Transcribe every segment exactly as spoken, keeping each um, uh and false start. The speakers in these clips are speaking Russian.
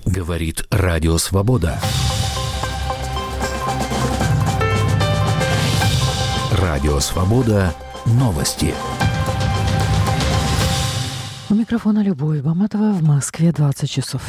Говорит Радио Свобода. Радио Свобода. Новости. У микрофона Любовь Баматова. В Москве двадцать часов.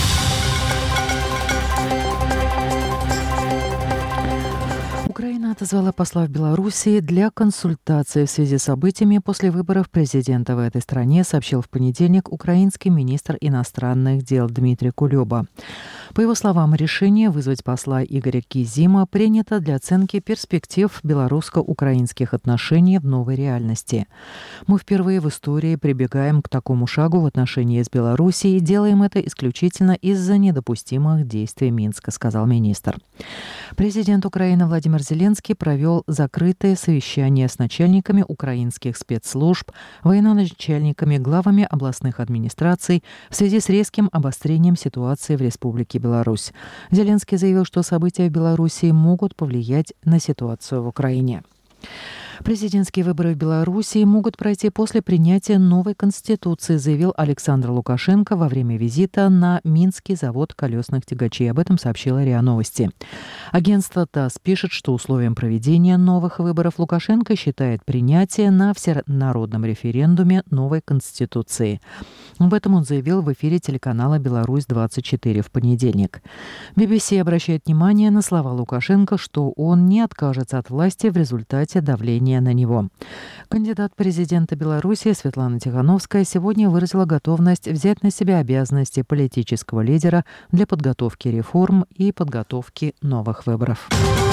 Украина отозвала посла в Беларуси для консультации в связи с событиями после выборов президента в этой стране, сообщил в понедельник украинский министр иностранных дел Дмитрий Кулеба. По его словам, решение вызвать посла Игоря Кизима принято для оценки перспектив белорусско-украинских отношений в новой реальности. Мы впервые в истории прибегаем к такому шагу в отношении с Белоруссией и делаем это исключительно из-за недопустимых действий Минска, сказал министр. Президент Украины Владимир Зеленский провел закрытое совещание с начальниками украинских спецслужб, военачальниками, главами областных администраций в связи с резким обострением ситуации в Республике Беларусь. Зеленский заявил, что события в Беларуси могут повлиять на ситуацию в Украине. Президентские выборы в Беларуси могут пройти после принятия новой конституции, заявил Александр Лукашенко во время визита на Минский завод колесных тягачей. Об этом сообщила РИА Новости. Агентство ТАСС пишет, что условием проведения новых выборов Лукашенко считает принятие на всенародном референдуме новой конституции. Об этом он заявил в эфире телеканала «Беларусь-двадцать четыре» в понедельник. би би си обращает внимание на слова Лукашенко, что он не откажется от власти в результате давления на него. Кандидат президента Беларуси Светлана Тихановская сегодня выразила готовность взять на себя обязанности политического лидера для подготовки реформ и подготовки новых выборов.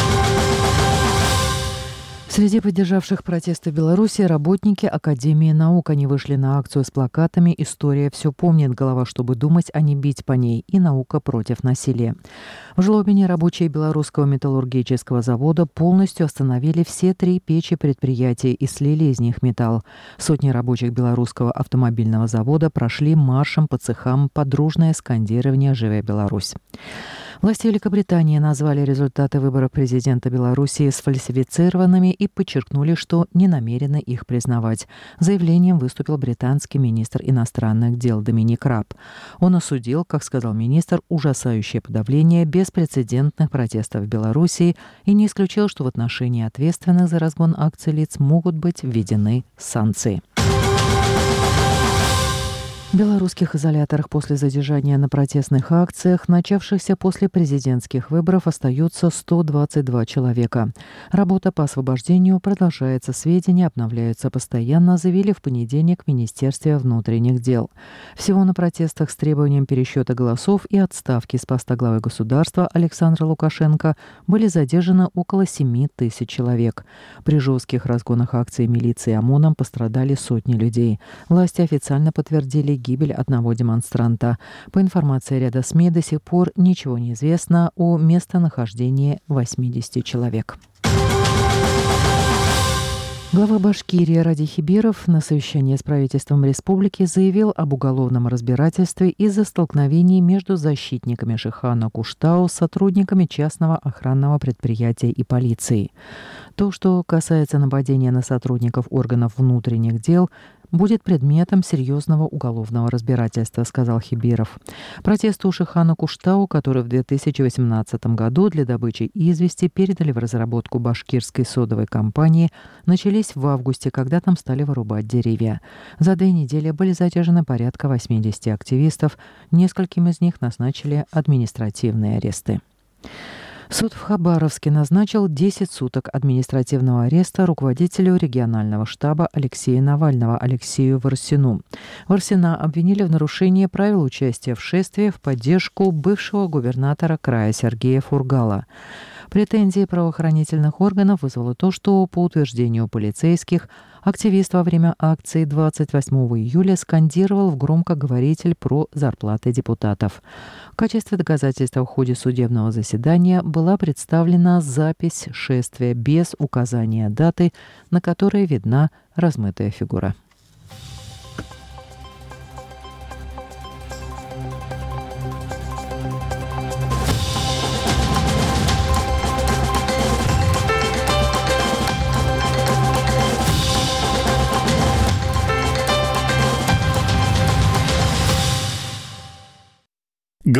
Среди поддержавших протесты в Беларуси работники Академии наук. Они вышли на акцию с плакатами «История все помнит. Голова, чтобы думать, а не бить по ней» и «Наука против насилия». В Жлобине рабочие Белорусского металлургического завода полностью остановили все три печи предприятия и слили из них металл. Сотни рабочих Белорусского автомобильного завода прошли маршем по цехам под дружное скандирование «Живе Беларусь». Власти Великобритании назвали результаты выборов президента Беларуси сфальсифицированными и подчеркнули, что не намерены их признавать. Заявлением выступил британский министр иностранных дел Доминик Раб. Он осудил, как сказал министр, ужасающее подавление беспрецедентных протестов в Беларуси и не исключил, что в отношении ответственных за разгон акций лиц могут быть введены санкции. В белорусских изоляторах после задержания на протестных акциях, начавшихся после президентских выборов, остаются сто двадцать два человека. Работа по освобождению продолжается, сведения обновляются постоянно, заявили в понедельник в Министерстве внутренних дел. Всего на протестах с требованием пересчета голосов и отставки с поста главы государства Александра Лукашенко были задержаны около семи тысяч человек. При жестких разгонах акций милиции и ОМОНом пострадали сотни людей. Власти официально подтвердили гибель одного демонстранта. По информации ряда СМИ, до сих пор ничего не известно о местонахождении восьмидесяти человек. Глава Башкирии Ради Хибиров на совещании с правительством республики заявил об уголовном разбирательстве из-за столкновений между защитниками Шихана Куштау с сотрудниками частного охранного предприятия и полицией. То, что касается нападения на сотрудников органов внутренних дел, будет предметом серьезного уголовного разбирательства, сказал Хибиров. Протесты у Шихана Куштау, который в две тысячи восемнадцатом году для добычи извести передали в разработку башкирской содовой компании, начались в августе, когда там стали вырубать деревья. За две недели были задержаны порядка восьмидесяти активистов, нескольким из них назначили административные аресты. Суд в Хабаровске назначил десять суток административного ареста руководителю регионального штаба Алексея Навального Алексею Варсину. Варсина обвинили в нарушении правил участия в шествии в поддержку бывшего губернатора края Сергея Фургала. Претензии правоохранительных органов вызвало то, что, по утверждению полицейских, активист во время акции двадцать восьмого июля скандировал в громкоговоритель про зарплаты депутатов. В качестве доказательства в ходе судебного заседания была представлена запись шествия без указания даты, на которой видна размытая фигура.